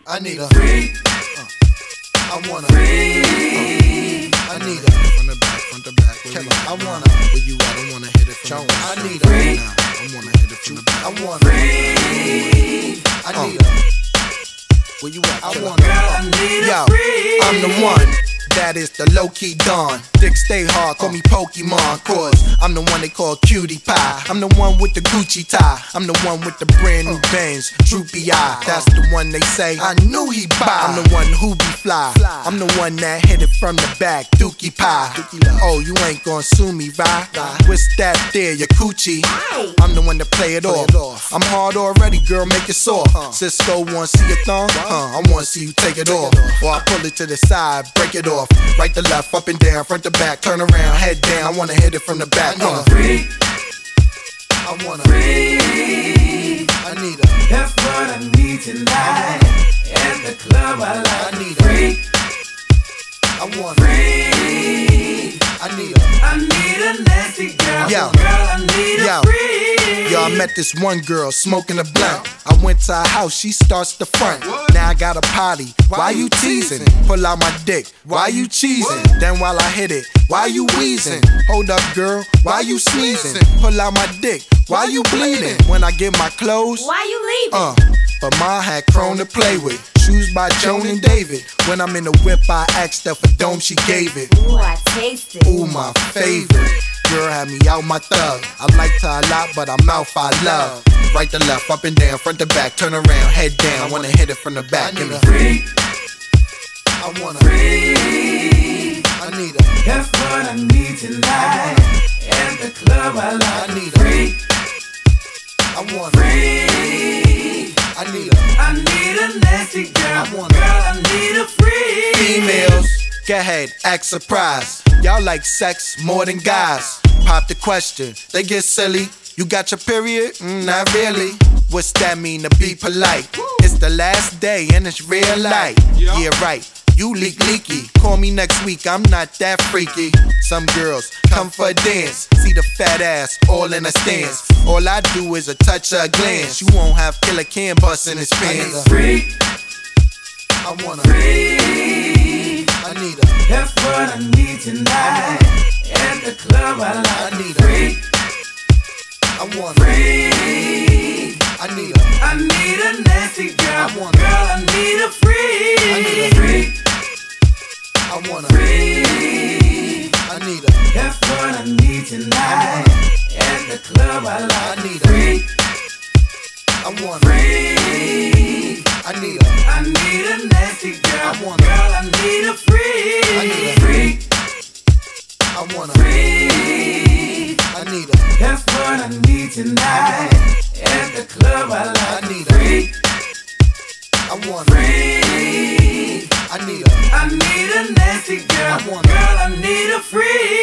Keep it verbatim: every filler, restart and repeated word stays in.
I need a freak. Uh, I want a freak. Uh, I need a from the back, from the back. Where we I want a where you at? I wanna hit it from Jones. the back. I need a freak. I wanna hit it from the back. I want a freak. I need a where you at? I want a I need a Yo, freak. I'm the one. That is the low-key Don. Dick stay hard, call me Pokemon. Cause I'm the one they call Cutie Pie. I'm the one with the Gucci tie. I'm the one with the brand new Benz, droopy eye. That's the one they say I knew he buy. I'm the one who be fly. I'm the one that hit it from the back, Dookie Pie. Oh, you ain't gon' sue me, right? What's that there, your coochie? I'm the one that play it off. I'm hard already, girl, make it soft. Cisco wanna see your thong? Huh, I wanna see you take it off. Or I pull it to the side, break it off. Right to left, up and down, front to back, turn around, head down. I wanna hit it from the back. I need a freak. I wanna freak. I need a That's what I need tonight. At the club, I like I need a freak. I want Freak. I need a I need a nasty girl. Yo. Girl, I need Yo. a freak. Yo, I met this one girl smoking a blunt. I went to her house, she starts the front. Now I got a potty. Why you teasing? Pull out my dick. Why you cheesing? Then while I hit it, why you wheezing? Hold up, girl. Why you sneezing? Pull out my dick. Why you bleeding? When I get my clothes, Why you leaving? uh, but Ma had Chrome to play with. Shoes by Joan and David. When I'm in the whip, I asked her for dome, she gave it. Ooh, I taste it. Ooh, my favorite. Girl had me out my thug. I liked her a lot, but her mouth I love. Right to left, up and down, front to back, turn around, head down. I wanna hit it from the back. I need a freak. I wanna Freak. I need a That's what I need tonight. At the club, I like I need a a freak. I wanna Freak. I need a I need a nasty girl. I want a- Girl, I need a freak. females. Go ahead, act surprised. Y'all like sex more than guys. Pop the question, they get silly. You got your period? Mm, not really. What's that mean to be polite? It's the last day and it's real light. Yeah, right. You leak leaky. Call me next week, I'm not that freaky. Some girls come for a dance. See the fat ass all in a stance. All I do is a touch or a glance. You won't have Killer Cam bust in his pants. Freak. I wanna Freak. I need a That's what I need tonight. At the club, I like I need a a- freak. I wanna Freak. I need a I need a nasty girl. I want a- Girl, I need a freak. I need a- freak. I wanna Freak. I need a That's what I need tonight. At the club, I like I need a a- freak. I wanna Freak. I need a I need a nasty girl. I want a- Girl, I need a freak. I need a- freak. I wanna Freak. I need a That's what I need tonight. At the club, I like I need a a- freak. I wanna Freak. I need a I need a nasty girl. I want a- Girl, I need a freak.